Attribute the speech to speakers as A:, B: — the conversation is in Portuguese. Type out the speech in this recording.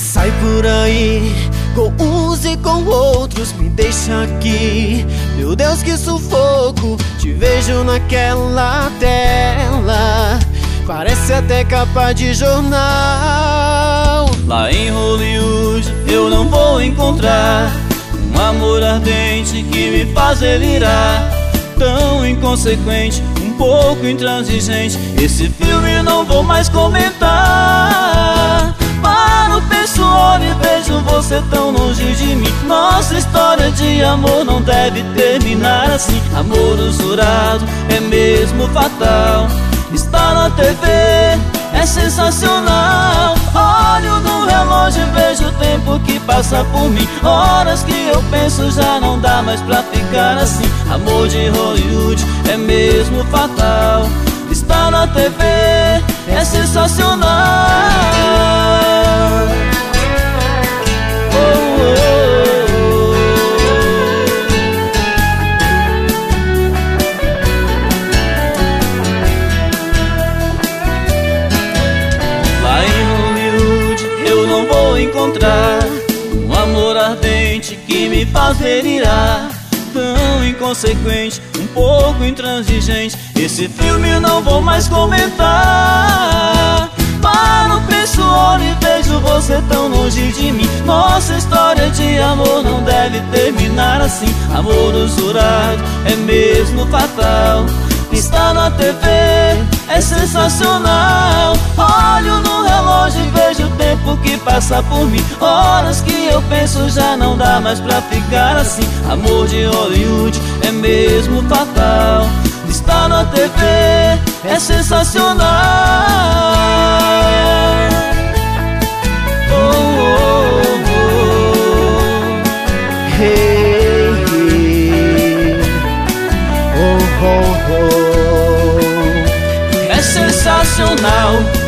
A: Sai por aí com uns e com outros, me deixa aqui. Meu Deus, que sufoco, te vejo naquela tela, parece até capa de jornal.
B: Lá em Hollywood eu não vou encontrar um amor ardente que me faz delirar. Tão inconsequente, um pouco intransigente, esse filme não vou mais comentar. Paro, penso, olho e vejo você tão longe de mim. Nossa história de amor não deve terminar assim. Amor usurado é mesmo fatal. Está na TV, é sensacional. Olho no relógio e vejo o tempo que passa por mim. Horas que eu penso já não dá mais pra ficar assim. Amor de Hollywood é mesmo fatal. Está na TV, é sensacional. Encontrar um amor ardente que me faz delirar. Tão inconsequente, um pouco intransigente, esse filme eu não vou mais comentar. Paro, penso, olho e vejo você tão longe de mim. Nossa história de amor não deve terminar assim. Amor usurado é mesmo fatal. Está na TV, é sensacional. Olho no relógio e vejo o tempo que passa por mim. Horas que eu penso já não dá mais pra ficar assim. Amor de Hollywood é mesmo fatal. Está na TV, é sensacional. Oh, oh, oh.
A: Hey, oh, oh, oh.
B: É sensacional.